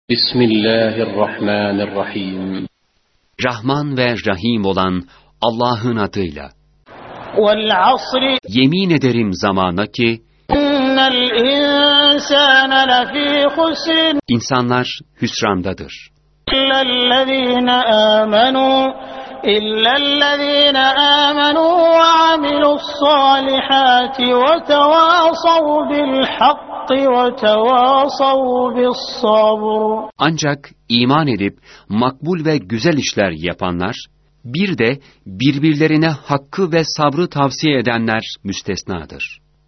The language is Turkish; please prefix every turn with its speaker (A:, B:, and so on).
A: Bismillahirrahmanirrahim.
B: Rahman ve Rahim olan Allah'ın adıyla.
C: Vel asri.
B: Yemin ederim zamana ki
C: İnnel insâne lefî husr.
B: İnsanlar hüsrandadır.
C: İllellezîne âmenû ve amilussâlihâti ve tevâsav bilhakkı ve tevâsav bissabr.
B: Ancak iman edip makbul ve güzel işler yapanlar, bir de birbirlerine hakkı ve sabrı tavsiye edenler müstesnadır.